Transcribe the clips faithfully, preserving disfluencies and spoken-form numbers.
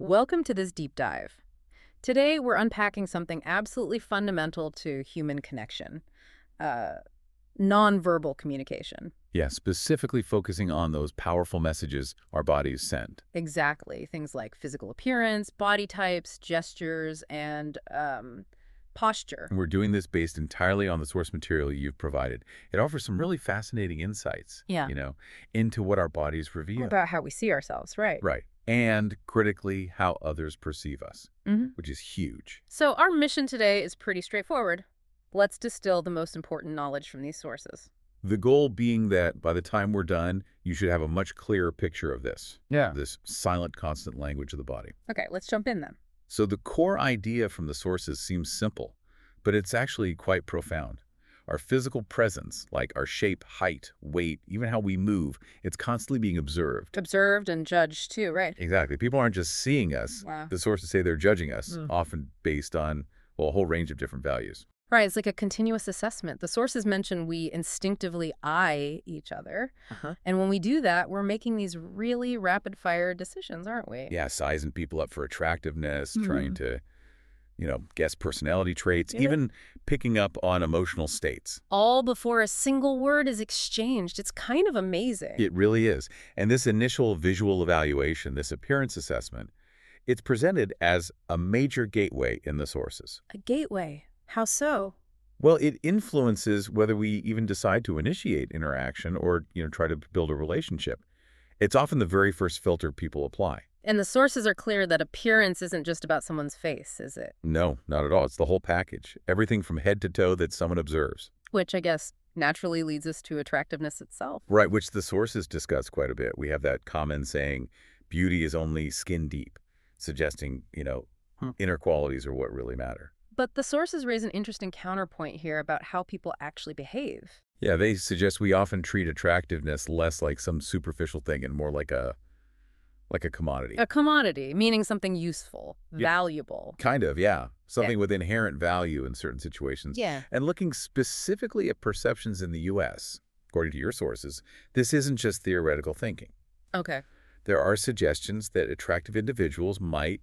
Welcome to this deep dive. Today, we're unpacking something absolutely fundamental to human connection, uh, nonverbal communication. Yeah, specifically focusing on those powerful messages our bodies send. Exactly. Things like physical appearance, body types, gestures, and um, posture. And we're doing this based entirely on the source material you've provided. It offers some really fascinating insights, Yeah. you know, into what our bodies reveal. About how we see ourselves, right? Right. And critically, how others perceive us, hmm which is huge. So our mission today is pretty straightforward. Let's distill the most important knowledge from these sources. The goal being that by the time we're done, you should have a much clearer picture of this. Yeah. This silent, constant language of the body. Okay, let's jump in then. So the core idea from the sources seems simple, but it's actually quite profound. Our physical presence, like our shape, height, weight, even how we move, it's constantly being observed. Observed and judged too, right? Exactly. People aren't just seeing us. Wow. The sources say they're judging us, Mm. often based on, well, a whole range of different values. Right, it's like a continuous assessment. The sources mention we instinctively eye each other. Uh-huh. And when we do that, we're making these really rapid-fire decisions, aren't we? Yeah, sizing people up for attractiveness, Mhm. trying to, you know, guess personality traits, Yeah. even picking up on emotional states. All before a single word is exchanged. It's kind of amazing. It really is. And this initial visual evaluation, this appearance assessment, it's presented as a major gateway in the sources. A gateway. How so? Well, it influences whether we even decide to initiate interaction or, you know, try to build a relationship. It's often the very first filter people apply. And the sources are clear that appearance isn't just about someone's face, is it? No, not at all. It's the whole package. Everything from head to toe that someone observes. Which I guess naturally leads us to attractiveness itself. Right, which the sources discuss quite a bit. We have that common saying, beauty is only skin deep, suggesting, you know, Hmm. inner qualities are what really matter. But the sources raise an interesting counterpoint here about how people actually behave. Yeah, they suggest we often treat attractiveness less like some superficial thing and more like a like a commodity. A commodity, meaning something useful, Yeah. valuable. Kind of, yeah. Something with inherent value in certain situations. Yeah. And looking specifically at perceptions in the U S, according to your sources, this isn't just theoretical thinking. Okay. There are suggestions that attractive individuals might,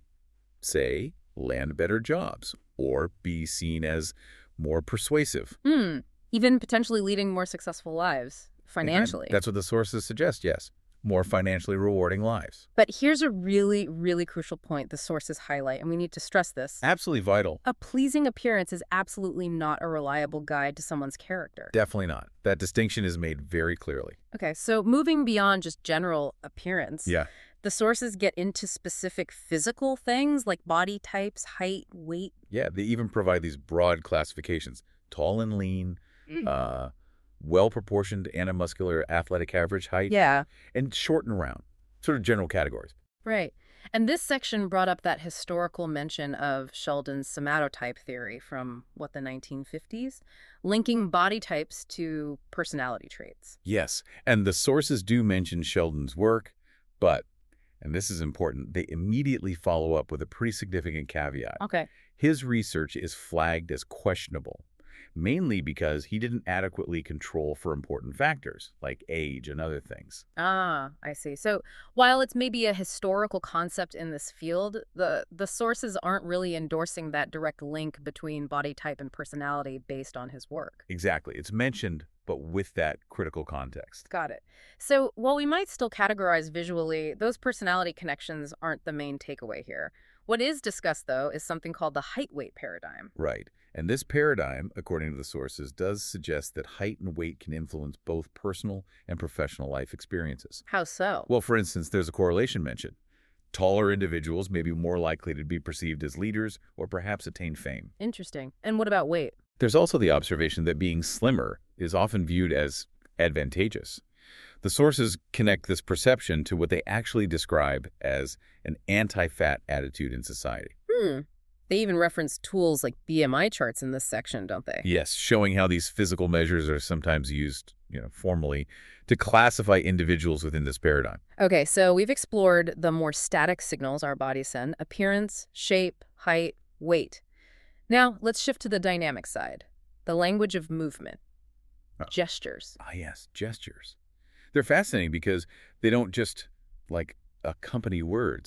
say, land better jobs or be seen as more persuasive. Hmm. Even potentially leading more successful lives financially. And that's what the sources suggest, yes. More financially rewarding lives. But here's a really, really crucial point the sources highlight, and we need to stress this. Absolutely vital. A pleasing appearance is absolutely not a reliable guide to someone's character. Definitely not. That distinction is made very clearly. Okay, so moving beyond just general appearance, Yeah. the sources get into specific physical things like body types, height, weight. Yeah, they even provide these broad classifications. Tall and lean, Mm. uh, well-proportioned anamuscular athletic average height, Yeah, and short and round. Sort of general categories. right. And this section brought up that historical mention of Sheldon's somatotype theory from, what, the nineteen fifties, linking body types to personality traits. Yes, and the sources do mention Sheldon's work, but, and this is important, they immediately follow up with a pretty significant caveat. Okay. His research is flagged as questionable, mainly because he didn't adequately control for important factors, like age and other things. Ah, I see. So while it's maybe a historical concept in this field, the, the sources aren't really endorsing that direct link between body type and personality based on his work. Exactly. It's mentioned, but with that critical context. Got it. So while we might still categorize visually, those personality connections aren't the main takeaway here. What is discussed, though, is something called the height-weight paradigm. Right. And this paradigm, according to the sources, does suggest that height and weight can influence both personal and professional life experiences. How so? Well, for instance, there's a correlation mentioned. Taller individuals may be more likely to be perceived as leaders or perhaps attain fame. Interesting. And what about weight? There's also the observation that being slimmer is often viewed as advantageous. The sources connect this perception to what they actually describe as an anti-fat attitude in society. Hmm. They even reference tools like B M I charts in this section, don't they? Yes, showing how these physical measures are sometimes used, you know, formally to classify individuals within this paradigm. Okay, so we've explored the more static signals our bodies send: appearance, shape, height, weight. Now, let's shift to the dynamic side, the language of movement, Oh. gestures. Ah, yes, gestures. They're fascinating because they don't just, like, accompany words.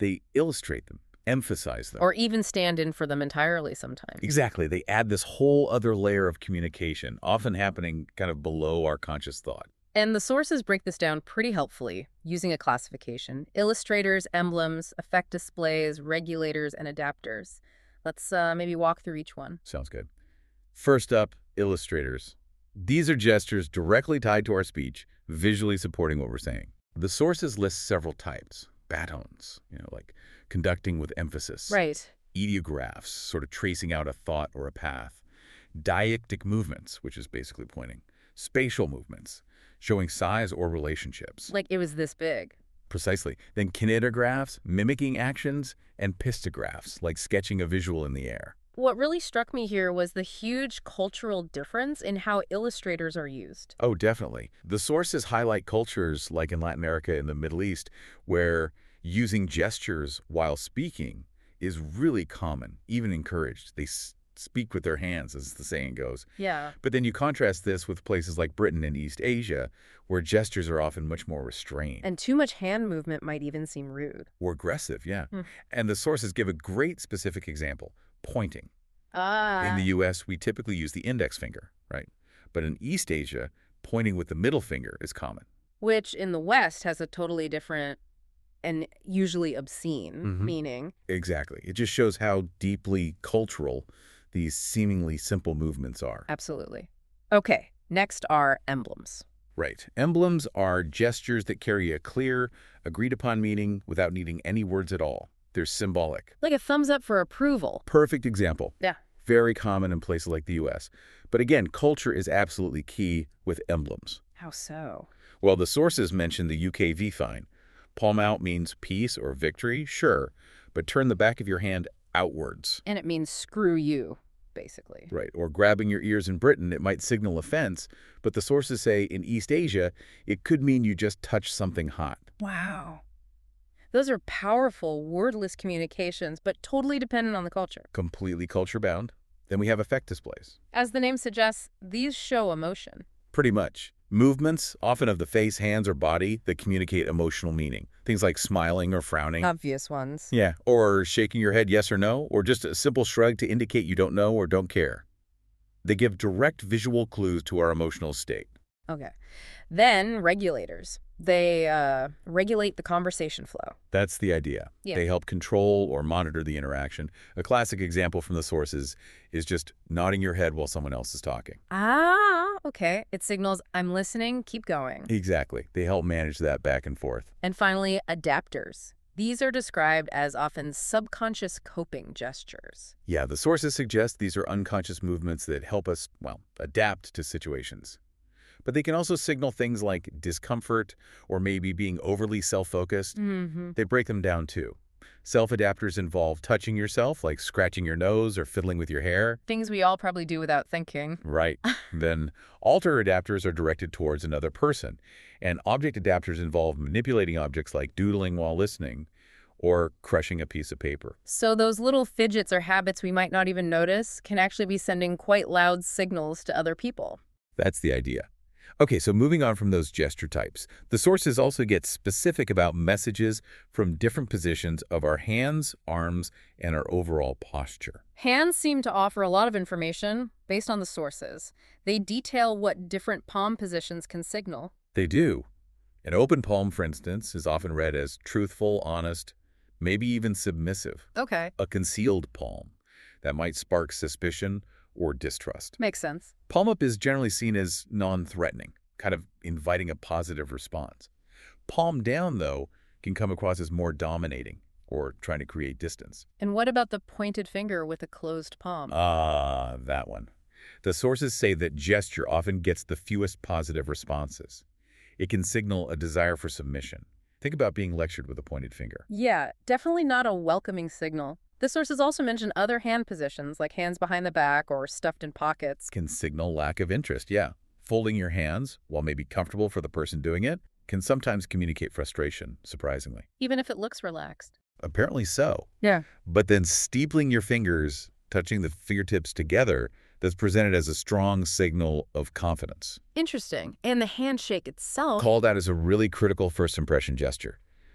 They illustrate them, emphasize them. Or even stand in for them entirely sometimes. Exactly. They add this whole other layer of communication, often happening kind of below our conscious thought. And the sources break this down pretty helpfully, using a classification: illustrators, emblems, effect displays, regulators, and adapters. Let's uh, maybe walk through each one. Sounds good. First up, illustrators. These are gestures directly tied to our speech, visually supporting what we're saying. The sources list several types. Batons, you know, like conducting with emphasis. Right. Ideographs, sort of tracing out a thought or a path. Deictic movements, which is basically pointing. Spatial movements, showing size or relationships. Like it was this big. Precisely. Then kinetographs, mimicking actions, and pistographs, like sketching a visual in the air. What really struck me here was the huge cultural difference in how illustrators are used. Oh, definitely. The sources highlight cultures like in Latin America and the Middle East, where using gestures while speaking is really common, even encouraged. They s speak with their hands, as the saying goes. Yeah. But then you contrast this with places like Britain and East Asia, where gestures are often much more restrained. And too much hand movement might even seem rude. Or aggressive, yeah. Hmm. And the sources give a great specific example, pointing. Ah. In the U S, we typically use the index finger, right? But in East Asia, pointing with the middle finger is common. Which in the West has a totally different and usually obscene Mhm. meaning. Exactly. It just shows how deeply cultural these seemingly simple movements are. Absolutely. Okay, next are emblems. Right. Emblems are gestures that carry a clear, agreed-upon meaning without needing any words at all. They're symbolic. Like a thumbs up for approval. Perfect example. Yeah. Very common in places like the U S. But again, culture is absolutely key with emblems. How so? Well, the sources mention the U K V-fine. Palm out means peace or victory, sure, but turn the back of your hand outwards. And it means screw you, basically. Right, or grabbing your ears in Britain, it might signal offense, but the sources say in East Asia, it could mean you just touched something hot. Wow. Those are powerful, wordless communications, but totally dependent on the culture. Completely culture-bound. Then we have effect displays. As the name suggests, these show emotion. Pretty much. Movements, often of the face, hands, or body, that communicate emotional meaning. Things like smiling or frowning. Obvious ones. Yeah, or shaking your head yes or no, or just a simple shrug to indicate you don't know or don't care. They give direct visual clues to our emotional state. Okay. Then regulators. They uh, regulate the conversation flow. That's the idea. Yeah. They help control or monitor the interaction. A classic example from the sources is just nodding your head while someone else is talking. Ah, okay. It signals, I'm listening, keep going. Exactly. They help manage that back and forth. And finally, adapters. These are described as often subconscious coping gestures. Yeah, the sources suggest these are unconscious movements that help us, well, adapt to situations. But they can also signal things like discomfort or maybe being overly self-focused. Mm-hmm. They break them down too. Self-adapters involve touching yourself, like scratching your nose or fiddling with your hair. Things we all probably do without thinking. Right. Then alter adapters are directed towards another person. And object adapters involve manipulating objects like doodling while listening or crushing a piece of paper. So those little fidgets or habits we might not even notice can actually be sending quite loud signals to other people. That's the idea. Okay, so moving on from those gesture types, the sources also get specific about messages from different positions of our hands, arms, and our overall posture. Hands seem to offer a lot of information based on the sources. They detail what different palm positions can signal. They do. An open palm, for instance, is often read as truthful, honest, maybe even submissive. Okay. A concealed palm, that might spark suspicion or distrust. Makes sense. Palm up is generally seen as non-threatening, kind of inviting a positive response. Palm down, though, can come across as more dominating or trying to create distance. And what about the pointed finger with a closed palm? Ah, that one. The sources say that gesture often gets the fewest positive responses. It can signal a desire for submission. Think about being lectured with a pointed finger. Yeah, definitely not a welcoming signal. The sources also mention other hand positions, like hands behind the back or stuffed in pockets. Can signal lack of interest, yeah. Folding your hands, while maybe comfortable for the person doing it, can sometimes communicate frustration, surprisingly. Even if it looks relaxed. Apparently so. Yeah. But then steepling your fingers, touching the fingertips together, that's presented as a strong signal of confidence. Interesting. And the handshake itself. Called out as a really critical first impression gesture.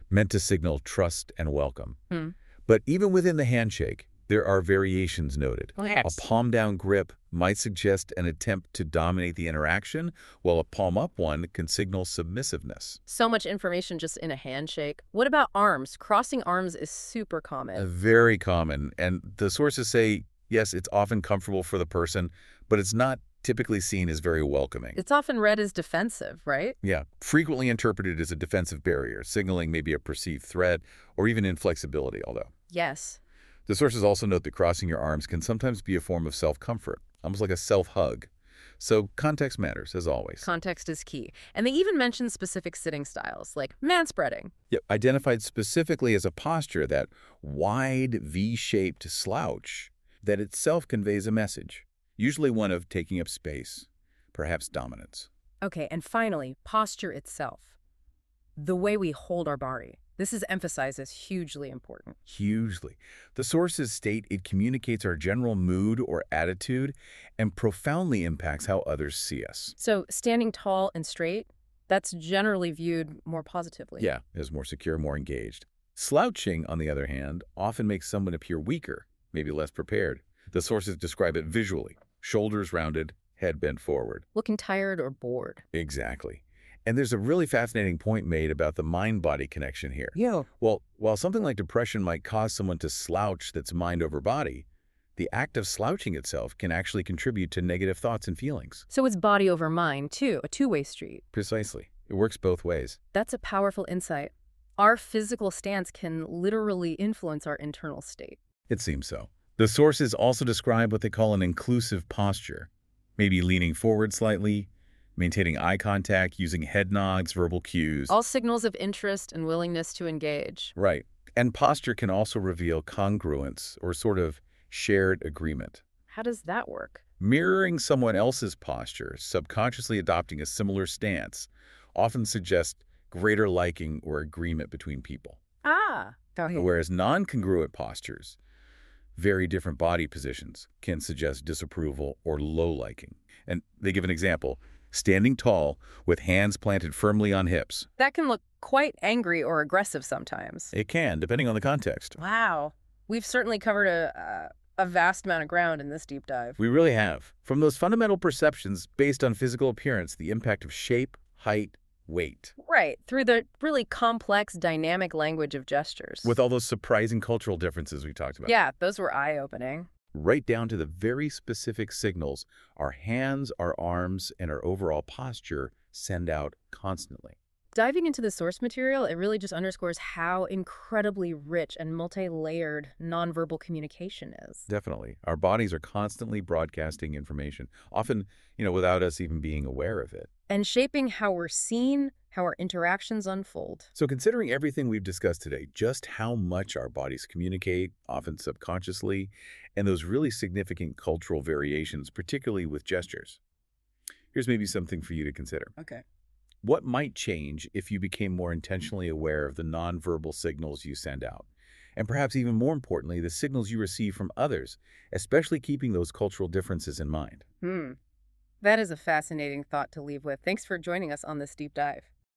meant to signal trust and welcome. Hmm. But even within the handshake, there are variations noted. Yes. A palm-down grip might suggest an attempt to dominate the interaction, while a palm-up one can signal submissiveness. So much information just in a handshake. What about arms? Crossing arms is super Uh, common. very common, and the sources say, yes, it's often comfortable for the person, but it's not typically seen as very welcoming. It's often read as defensive, right? Yeah, frequently interpreted as a defensive barrier, signaling maybe a perceived threat or even inflexibility, although. Yes. The sources also note that crossing your arms can sometimes be a form of self-comfort, almost like a self-hug. So context matters, as always. Context is key. And they even mention specific sitting styles, like manspreading. Yep, identified specifically as a posture, that wide V-shaped slouch that itself conveys a message, usually one of taking up space, perhaps dominance. Okay, and finally, posture itself. The way we hold our body. This is emphasized as hugely important. Hugely. The sources state it communicates our general mood or attitude and profoundly impacts how others see us. So standing tall and straight, that's generally viewed more positively. Yeah, as more secure, more engaged. Slouching, on the other hand, often makes someone appear weaker, maybe less prepared. The sources describe it visually. Shoulders rounded, head bent forward. Looking tired or bored. Exactly. And there's a really fascinating point made about the mind-body connection here. Yeah. Well, while something like depression might cause someone to slouch that's mind over body, the act of slouching itself can actually contribute to negative thoughts and feelings. So it's body over mind, too, a two-way street. Precisely. It works both ways. That's a powerful insight. Our physical stance can literally influence our internal state. It seems so. The sources also describe what they call an inclusive posture, maybe leaning forward slightly, maintaining eye contact, using head nods, verbal cues. All signals of interest and willingness to engage. Right. And posture can also reveal congruence or sort of shared agreement. How does that work? Mirroring someone else's posture, subconsciously adopting a similar stance, often suggests greater liking or agreement between people. Ah. Whereas non-congruent postures, very different body positions, can suggest disapproval or low liking. And they give an example. Standing tall with hands planted firmly on hips. That can look quite angry or aggressive sometimes. It can, depending on the context. Wow. We've certainly covered a, uh, a vast amount of ground in this deep dive. We really have. From those fundamental perceptions based on physical appearance, the impact of shape, height, weight. Right, through the really complex, dynamic language of gestures. With all those surprising cultural differences we talked about. Yeah, those were eye-opening. Right down to the very specific signals our hands, our arms, and our overall posture send out constantly. Diving into the source material, it really just underscores how incredibly rich and multi-layered nonverbal communication is. Definitely. Our bodies are constantly broadcasting information, often, you know, without us even being aware of it. And shaping how we're seen, how our interactions unfold. So considering everything we've discussed today, just how much our bodies communicate, often subconsciously, and those really significant cultural variations, particularly with gestures, here's maybe something for you to consider. Okay. What might change if you became more intentionally aware of the nonverbal signals you send out? And perhaps even more importantly, the signals you receive from others, especially keeping those cultural differences in mind. Hmm. That is a fascinating thought to leave with. Thanks for joining us on this deep dive.